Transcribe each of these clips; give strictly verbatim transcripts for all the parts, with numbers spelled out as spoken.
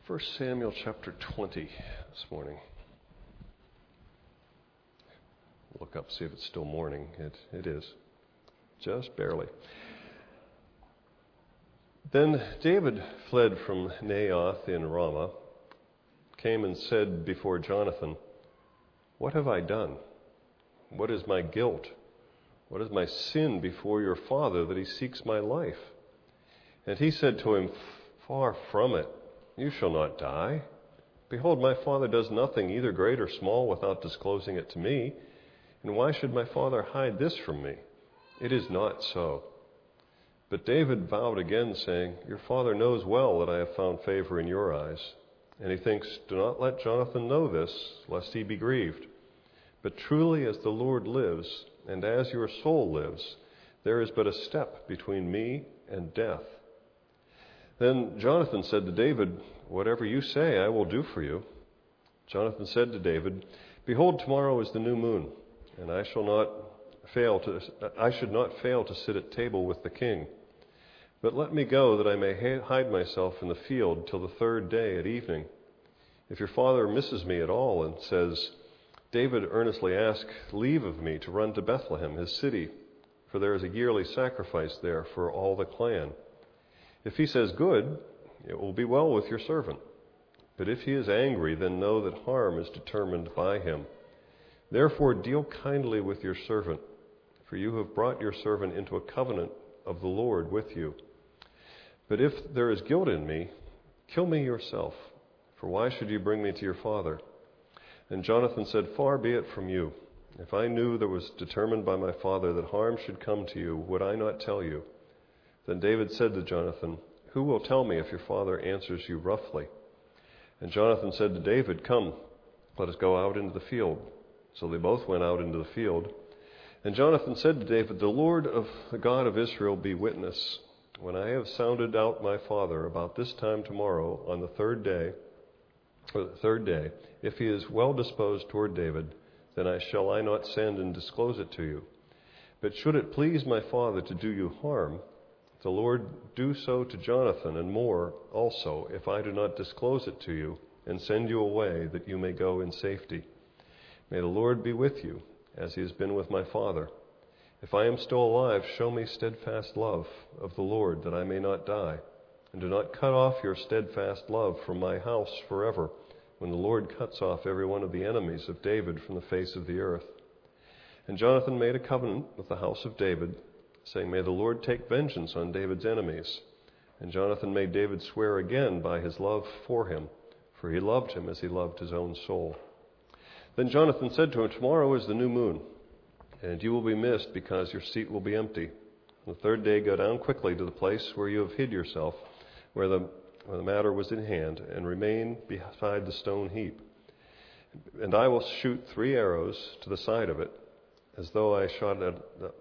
First Samuel chapter twenty this morning. Look up, see if it's still morning. It, it is. Just barely. Then David fled from Naioth in Ramah, came and said before Jonathan, "What have I done? What is my guilt? What is my sin before your father that he seeks my life?" And he said to him, "Far from it. You shall not die. Behold, my father does nothing, either great or small, without disclosing it to me. And why should my father hide this from me? It is not so." But David vowed again, saying, "Your father knows well that I have found favor in your eyes." And he thinks, "Do not let Jonathan know this, lest he be grieved. But truly as the Lord lives, and as your soul lives, there is but a step between me and death." Then Jonathan said to David, "Whatever you say, I will do for you." Jonathan said to David, "Behold, tomorrow is the new moon, and I shall not fail to I should not fail to sit at table with the king. But let me go, that I may hide myself in the field till the third day at evening. If your father misses me at all and says, 'David earnestly asked leave of me to run to Bethlehem, his city, for there is a yearly sacrifice there for all the clan,' if he says, 'Good,' it will be well with your servant. But if he is angry, then know that harm is determined by him. Therefore deal kindly with your servant, for you have brought your servant into a covenant of the Lord with you. But if there is guilt in me, kill me yourself, for why should you bring me to your father?" And Jonathan said, "Far be it from you. If I knew that was determined by my father that harm should come to you, would I not tell you?" Then David said to Jonathan, "Who will tell me if your father answers you roughly?" And Jonathan said to David, "Come, let us go out into the field." So they both went out into the field. And Jonathan said to David, "The Lord of the God of Israel be witness. When I have sounded out my father about this time tomorrow on the third day, or the third day, if he is well disposed toward David, then I shall I not send and disclose it to you. But should it please my father to do you harm, the Lord do so to Jonathan, and more also, if I do not disclose it to you and send you away, that you may go in safety. May the Lord be with you, as he has been with my father. If I am still alive, show me steadfast love of the Lord, that I may not die. And do not cut off your steadfast love from my house forever, when the Lord cuts off every one of the enemies of David from the face of the earth." And Jonathan made a covenant with the house of David, saying, "May the Lord take vengeance on David's enemies." And Jonathan made David swear again by his love for him, for he loved him as he loved his own soul. Then Jonathan said to him, "Tomorrow is the new moon, and you will be missed because your seat will be empty. On the third day go down quickly to the place where you have hid yourself, where the, where the matter was in hand, and remain beside the stone heap. And I will shoot three arrows to the side of it, as though I shot at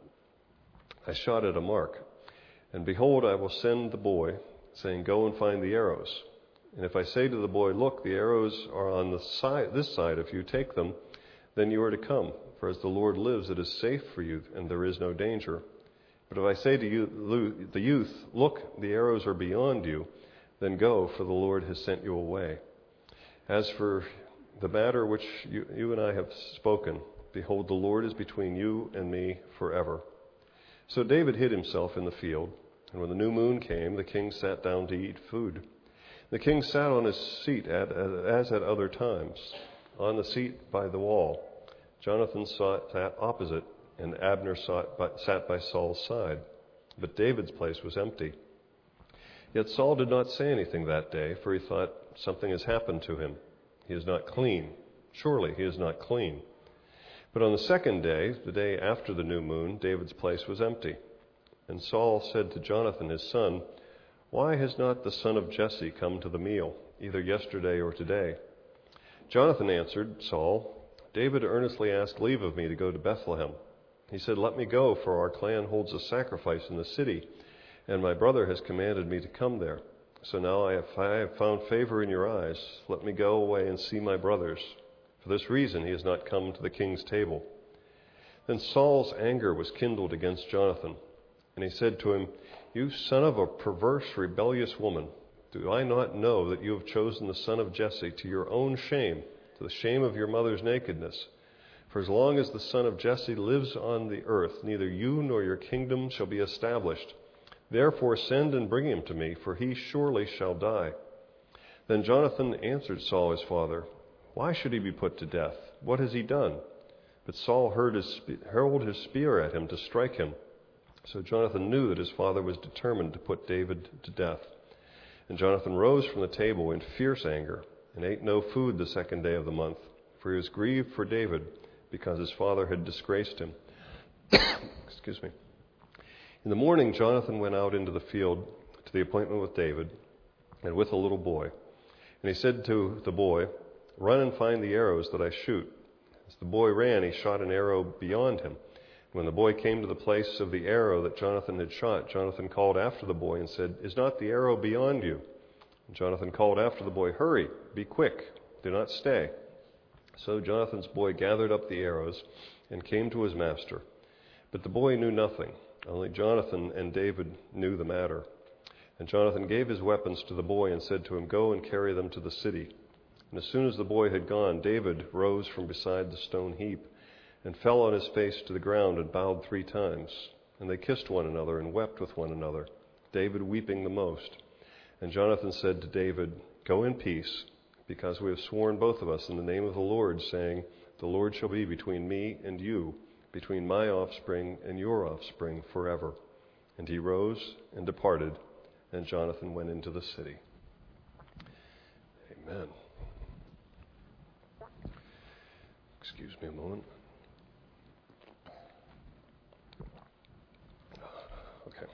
I shot at a mark. And behold, I will send the boy, saying, 'Go and find the arrows.' And if I say to the boy, 'Look, the arrows are on the side, this side, if you take them, then you are to come. For as the Lord lives, it is safe for you, and there is no danger. But if I say to you, the youth, 'Look, the arrows are beyond you,' then go, for the Lord has sent you away. As for the matter which you, you and I have spoken, behold, the Lord is between you and me forever." So David hid himself in the field, and when the new moon came, the king sat down to eat food. The king sat on his seat at, as at other times, on the seat by the wall. Jonathan sat opposite, and Abner sat by Saul's side. But David's place was empty. Yet Saul did not say anything that day, for he thought, "Something has happened to him. He is not clean. Surely he is not clean." But on the second day, the day after the new moon, David's place was empty. And Saul said to Jonathan his son, "Why has not the son of Jesse come to the meal, either yesterday or today?" Jonathan answered Saul, "David earnestly asked leave of me to go to Bethlehem. He said, 'Let me go, for our clan holds a sacrifice in the city, and my brother has commanded me to come there. So now I have, I have found favor in your eyes. Let me go away and see my brothers. For this reason he has not come to the king's table.' Then Saul's anger was kindled against Jonathan, and he said to him, 'You son of a perverse, rebellious woman, Do I not know that you have chosen the son of Jesse to your own shame, to the shame of your mother's nakedness? For as long as the son of Jesse lives on the earth, neither you nor your kingdom shall be established. Therefore send and bring him to me, for he surely shall die." Then Jonathan answered Saul his father, "Why should he be put to death? What has he done?" But Saul hurled his, hurled his spear at him to strike him. So Jonathan knew that his father was determined to put David to death. And Jonathan rose from the table in fierce anger and ate no food the second day of the month, for he was grieved for David because his father had disgraced him. Excuse me. In the morning, Jonathan went out into the field to the appointment with David and with a little boy. And he said to the boy, "Run and find the arrows that I shoot." As the boy ran, he shot an arrow beyond him. When the boy came to the place of the arrow that Jonathan had shot, Jonathan called after the boy and said, "Is not the arrow beyond you?" And Jonathan called after the boy, "Hurry, be quick, do not stay." So Jonathan's boy gathered up the arrows and came to his master. But the boy knew nothing. Only Jonathan and David knew the matter. And Jonathan gave his weapons to the boy and said to him, "Go and carry them to the city." And as soon as the boy had gone, David rose from beside the stone heap and fell on his face to the ground and bowed three times. And they kissed one another and wept with one another, David weeping the most. And Jonathan said to David, "Go in peace, because we have sworn both of us in the name of the Lord, saying, 'The Lord shall be between me and you, between my offspring and your offspring forever.'" And he rose and departed, and Jonathan went into the city. Amen. Excuse me a moment. Okay.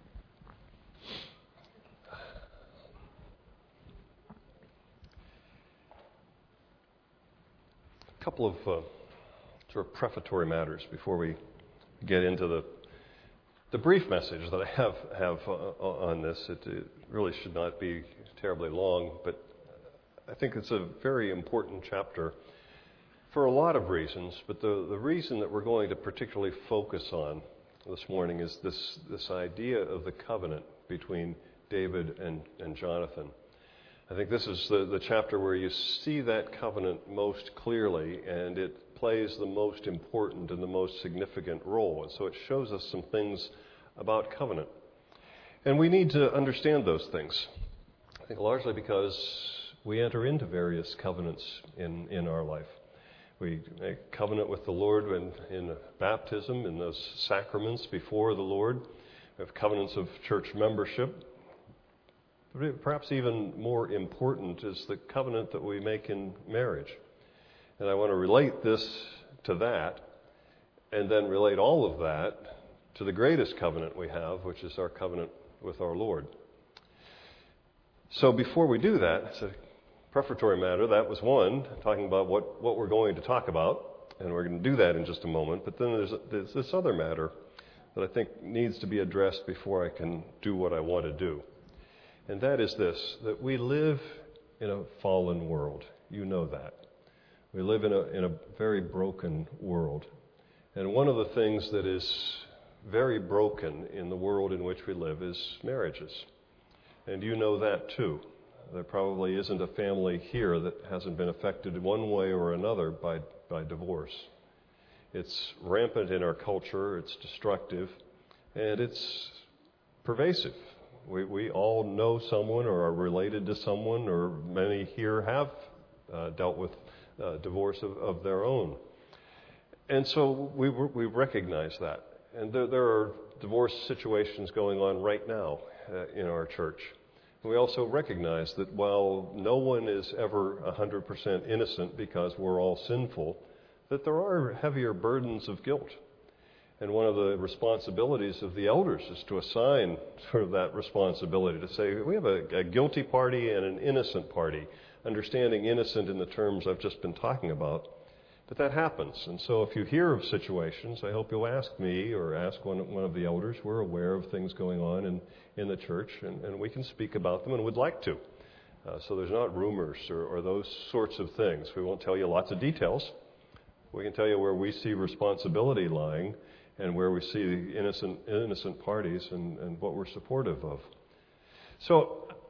A couple of uh, sort of prefatory matters before we get into the the brief message that I have have uh, on this. It, it really should not be terribly long, but I think it's a very important chapter for a lot of reasons. But the, the reason that we're going to particularly focus on this morning is this, this idea of the covenant between David and, and Jonathan. I think this is the, the chapter where you see that covenant most clearly, and it plays the most important and the most significant role. And so it shows us some things about covenant. And we need to understand those things, I think largely because we enter into various covenants in, in our life. We make covenant with the Lord in, in baptism, in those sacraments before the Lord. We have covenants of church membership. Perhaps even more important is the covenant that we make in marriage. And I want to relate this to that, and then relate all of that to the greatest covenant we have, which is our covenant with our Lord. So before we do that, it's a prefatory matter. That was one, talking about what, what we're going to talk about, and we're going to do that in just a moment. But then there's, there's this other matter that I think needs to be addressed before I can do what I want to do. And that is this, that we live in a fallen world. You know that. We live in a, in a very broken world. And one of the things that is very broken in the world in which we live is marriages. And you know that too. There probably isn't a family here that hasn't been affected one way or another by, by divorce. It's rampant in our culture, it's destructive, and it's pervasive. We, we all know someone or are related to someone, or many here have uh, dealt with uh, divorce of, of their own. And so we, we recognize that. And there, there are divorce situations going on right now uh, in our church. We also recognize that while no one is ever one hundred percent innocent because we're all sinful, that there are heavier burdens of guilt. And one of the responsibilities of the elders is to assign sort of that responsibility, to say we have a, a guilty party and an innocent party, understanding innocent in the terms I've just been talking about. But that happens. And so if you hear of situations, I hope you'll ask me or ask one, one of the elders. We're aware of things going on in, in the church, and, and we can speak about them and would like to. Uh, so there's not rumors or, or those sorts of things. We won't tell you lots of details. We can tell you where we see responsibility lying and where we see innocent innocent parties and, and what we're supportive of. So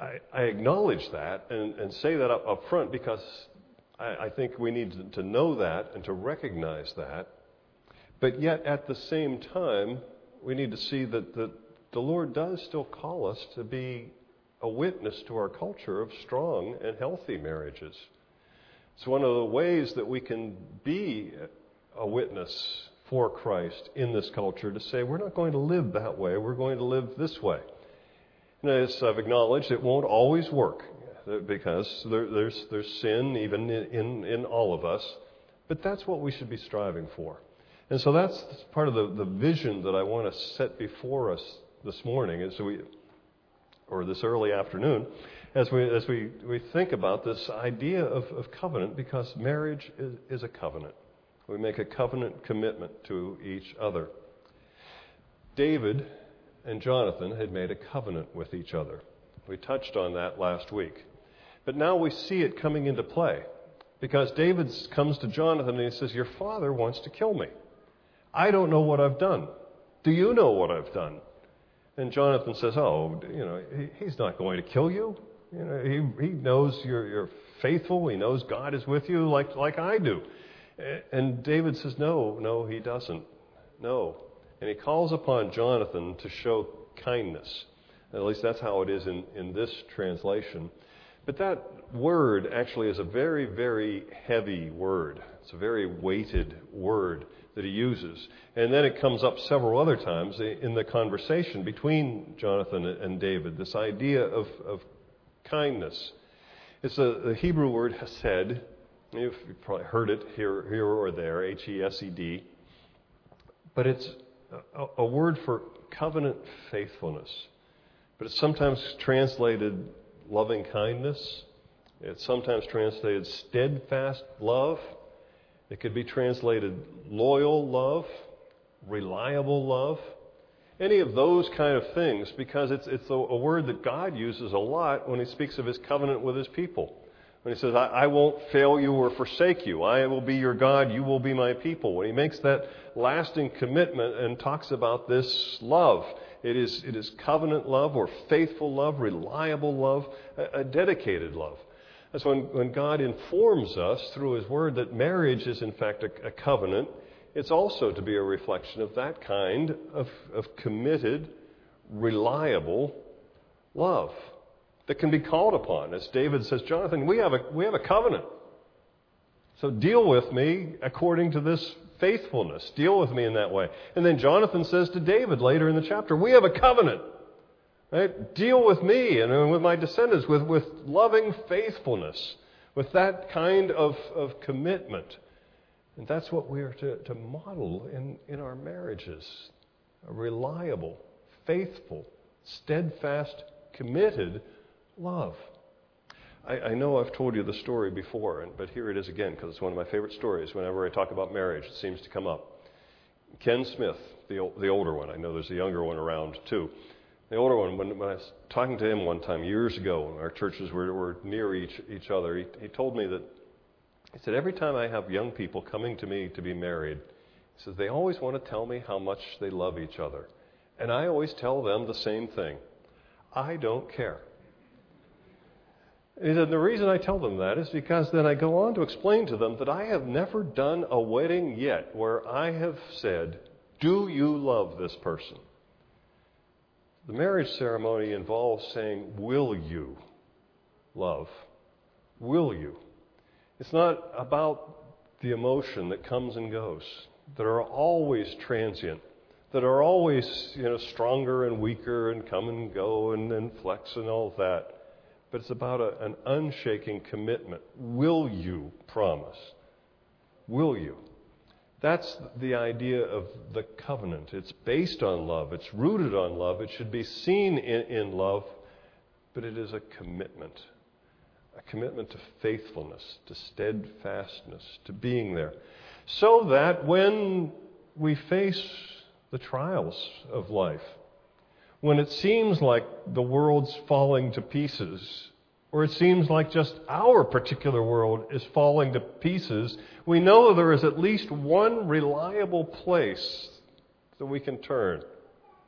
I, I acknowledge that and, and say that up, up front because I, I think we need to, to know that and to recognize that. But yet at the same time, we need to see that the, the Lord does still call us to be a witness to our culture of strong and healthy marriages. It's one of the ways that we can be a witness for Christ in this culture, to say we're not going to live that way, we're going to live this way. And as I've acknowledged, it won't always work because there, there's there's sin even in, in, in all of us, but that's what we should be striving for. And so that's part of the, the vision that I want to set before us this morning, as we, or this early afternoon, as we as we, we think about this idea of, of covenant, because marriage is, is a covenant. We make a covenant commitment to each other. David and Jonathan had made a covenant with each other. We touched on that last week. But now we see it coming into play, because David comes to Jonathan and he says, your father wants to kill me. I don't know what I've done. Do you know what I've done? And Jonathan says, oh, you know, he, he's not going to kill you. You know, he, he knows you're, you're faithful. He knows God is with you like, like I do. And David says, no, no, he doesn't. No. And he calls upon Jonathan to show kindness. At least that's how it is in, in this translation. But that word actually is a very, very heavy word. It's a very weighted word that he uses. And then it comes up several other times in the conversation between Jonathan and David, this idea of, of kindness. It's a, the Hebrew word hesed. You've probably heard it here, here or there, H E S E D. But it's a, a word for covenant faithfulness. But it's sometimes translated loving kindness. It's sometimes translated steadfast love. It could be translated loyal love, reliable love, any of those kind of things, because it's it's a, a word that God uses a lot when he speaks of his covenant with his people. When he says, I, I won't fail you or forsake you. I will be your God. You will be my people. When he makes that lasting commitment and talks about this love, it is it is covenant love or faithful love, reliable love, a, a dedicated love. That's when, when God informs us through his word that marriage is in fact a, a covenant. It's also to be a reflection of that kind of, of committed, reliable love that can be called upon. As David says, Jonathan, we have a we have a covenant. So deal with me according to this faithfulness. Deal with me in that way. And then Jonathan says to David later in the chapter, we have a covenant. Right? Deal with me and with my descendants with, with loving faithfulness, with that kind of, of commitment. And that's what we are to, to model in, in our marriages. A reliable, faithful, steadfast, committed love. I, I know I've told you the story before, but here it is again, because it's one of my favorite stories. Whenever I talk about marriage, it seems to come up. Ken Smith, the, the older one, I know there's a younger one around too. The older one, when, when I was talking to him one time years ago, when our churches were, were near each, each other, he, he told me that, he said, every time I have young people coming to me to be married, he says, they always want to tell me how much they love each other. And I always tell them the same thing. I don't care. He said, the reason I tell them that is because then I go on to explain to them that I have never done a wedding yet where I have said, do you love this person? The marriage ceremony involves saying, will you love? Will you? It's not about the emotion that comes and goes, that are always transient, that are always, you know, stronger and weaker and come and go and, and flex and all of that. But it's about a, an unshaking commitment. Will you promise? Will you? That's the idea of the covenant. It's based on love. It's rooted on love. It should be seen in, in love, but it is a commitment. A commitment to faithfulness, to steadfastness, to being there. So that when we face the trials of life, when it seems like the world's falling to pieces, or it seems like just our particular world is falling to pieces, we know there is at least one reliable place that we can turn.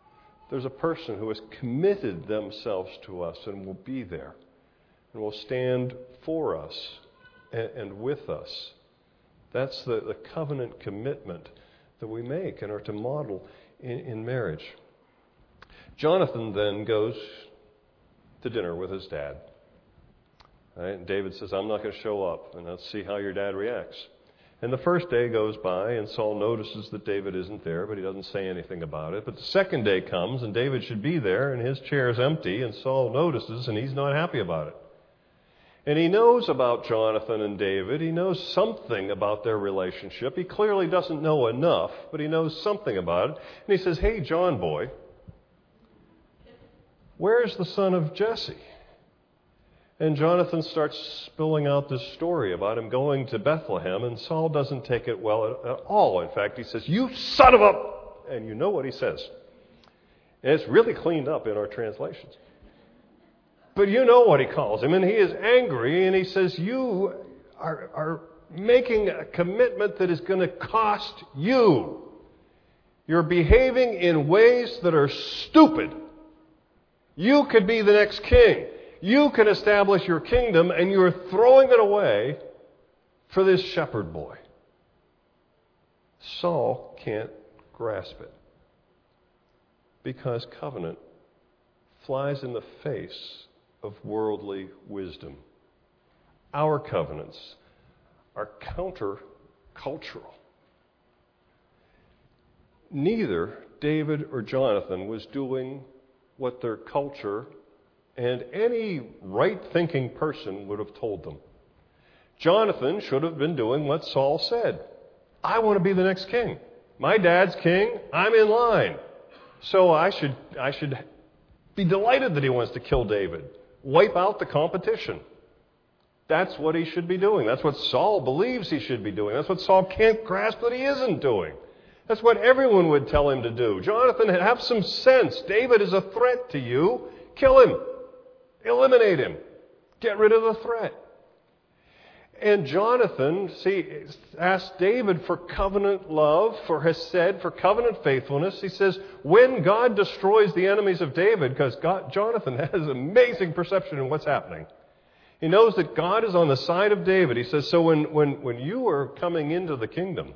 There's a person who has committed themselves to us and will be there and will stand for us and, and with us. That's the, the covenant commitment that we make and are to model in, in marriage. Jonathan then goes to dinner with his dad. Right? And David says, I'm not going to show up, and let's see how your dad reacts. And the first day goes by, and Saul notices that David isn't there, but he doesn't say anything about it. But the second day comes, and David should be there, and his chair is empty, and Saul notices, and he's not happy about it. And he knows about Jonathan and David. He knows something about their relationship. He clearly doesn't know enough, but he knows something about it. And he says, hey, John boy, where's the son of Jesse? And Jonathan starts spilling out this story about him going to Bethlehem, and Saul doesn't take it well at, at all. In fact, he says, you son of a... And you know what he says. And it's really cleaned up in our translations. But you know what he calls him, and he is angry, and he says, you are, are making a commitment that is going to cost you. You're behaving in ways that are stupid. You could be the next king. You can establish your kingdom, and you're throwing it away for this shepherd boy. Saul can't grasp it because covenant flies in the face of worldly wisdom. Our covenants are counter-cultural. Neither David or Jonathan was doing what their culture and any right-thinking person would have told them. Jonathan should have been doing what Saul said. I want to be the next king. My dad's king. I'm in line. So I should, I should be delighted that he wants to kill David. Wipe out the competition. That's what he should be doing. That's what Saul believes he should be doing. That's what Saul can't grasp that he isn't doing. That's what everyone would tell him to do. Jonathan, have some sense. David is a threat to you. Kill him. Eliminate him. Get rid of the threat. And Jonathan, see, asked David for covenant love, for hesed, for covenant faithfulness. He says, when God destroys the enemies of David, because God, Jonathan has amazing perception in what's happening. He knows that God is on the side of David. He says, so when, when, when you are coming into the kingdom,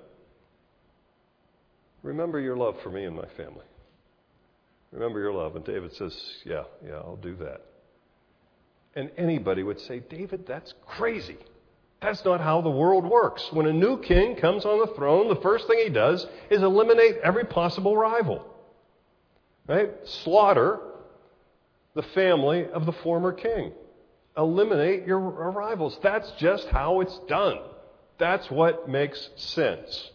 remember your love for me and my family. Remember your love. And David says, yeah, yeah, I'll do that. And anybody would say, David, that's crazy. That's not how the world works. When a new king comes on the throne, the first thing he does is eliminate every possible rival. Right? Slaughter the family of the former king. Eliminate your rivals. That's just how it's done. That's what makes sense.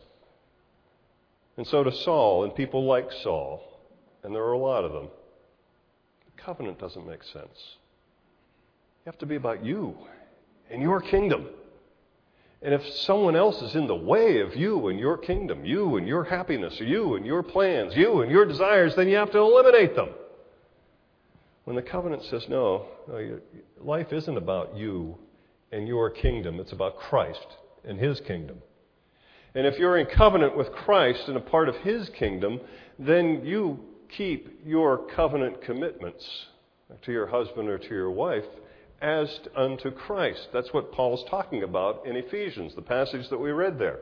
And so to Saul and people like Saul, and there are a lot of them, the covenant doesn't make sense. You have to be about you and your kingdom. And if someone else is in the way of you and your kingdom, you and your happiness, you and your plans, you and your desires, then you have to eliminate them. When the covenant says, no, no life isn't about you and your kingdom. It's about Christ and His kingdom. And if you're in covenant with Christ and a part of His kingdom, then you keep your covenant commitments to your husband or to your wife as unto Christ. That's what Paul's talking about in Ephesians, the passage that we read there.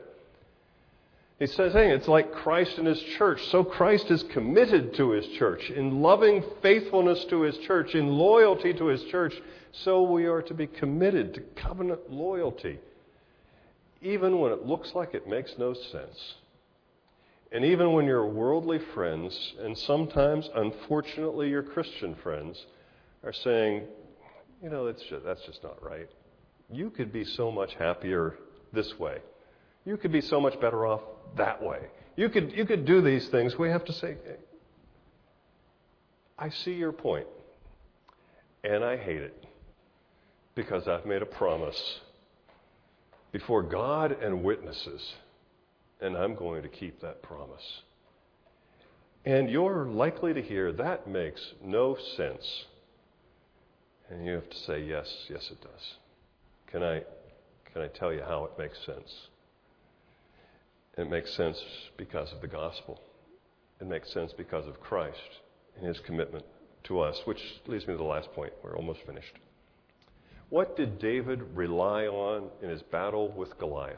He says, hey, it's like Christ and His church. So Christ is committed to His church in loving faithfulness to His church, in loyalty to His church. So we are to be committed to covenant loyalty, even when it looks like it makes no sense. And even when your worldly friends, and sometimes, unfortunately, your Christian friends, are saying, you know, that's just, that's just not right. You could be so much happier this way. You could be so much better off that way. You could, you could do these things. We have to say, I see your point, and I hate it, because I've made a promise before God and witnesses, and I'm going to keep that promise. And you're likely to hear, that makes no sense. And you have to say, yes, yes it does. Can I, can I tell you how it makes sense? It makes sense because of the gospel. It makes sense because of Christ. in his commitment to us, which leads me to the last point. We're almost finished. What did David rely on in his battle with Goliath?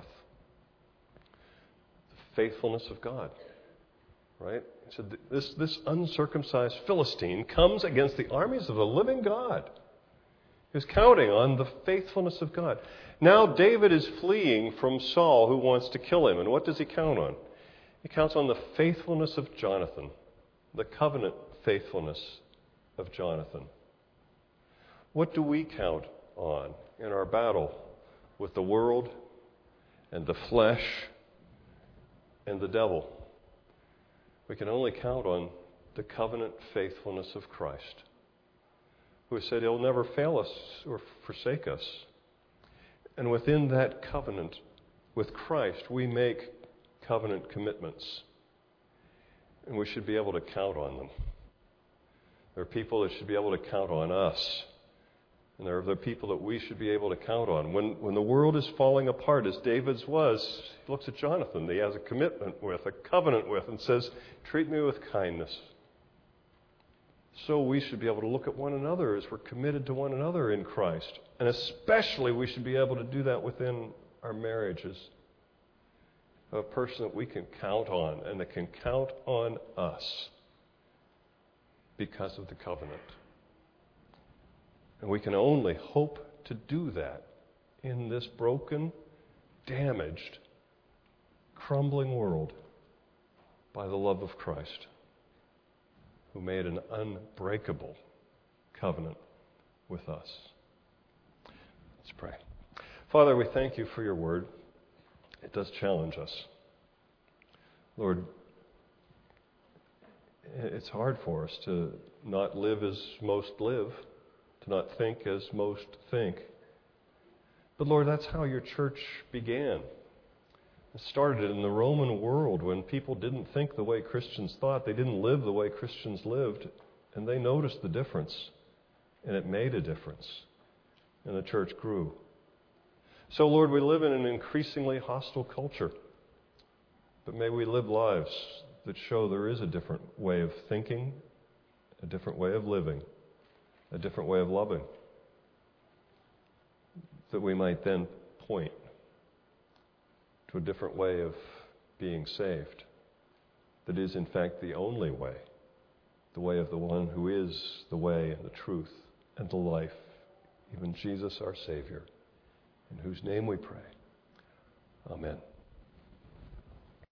The faithfulness of God, right? He said, this, this uncircumcised Philistine comes against the armies of the living God. He was counting on the faithfulness of God. Now David is fleeing from Saul, who wants to kill him. And what does he count on? He counts on the faithfulness of Jonathan, the covenant faithfulness of Jonathan. What do we count on in our battle with the world and the flesh and the devil? We can only count on the covenant faithfulness of Christ, who said he'll never fail us or forsake us. And within that covenant with Christ, we make covenant commitments. And we should be able to count on them. There are people that should be able to count on us. And there are the people that we should be able to count on. When, when the world is falling apart, as David's was, he looks at Jonathan that he has a commitment with, a covenant with, and says, treat me with kindness. So we should be able to look at one another as we're committed to one another in Christ. And especially we should be able to do that within our marriages. A person that we can count on and that can count on us because of the covenant. And we can only hope to do that in this broken, damaged, crumbling world by the love of Christ, who made an unbreakable covenant with us. Let's pray. Father, we thank you for your word. It does challenge us. Lord, it's hard for us to not live as most live, to not think as most think. But Lord, that's how your church began. It started in the Roman world when people didn't think the way Christians thought. They didn't live the way Christians lived. And they noticed the difference. And it made a difference. And the church grew. So Lord, we live in an increasingly hostile culture. But may we live lives that show there is a different way of thinking, a different way of living, a different way of loving, that we might then point to a different way of being saved, that is in fact the only way, the way of the one who is the way and the truth and the life, even Jesus our Savior, in whose name we pray. Amen.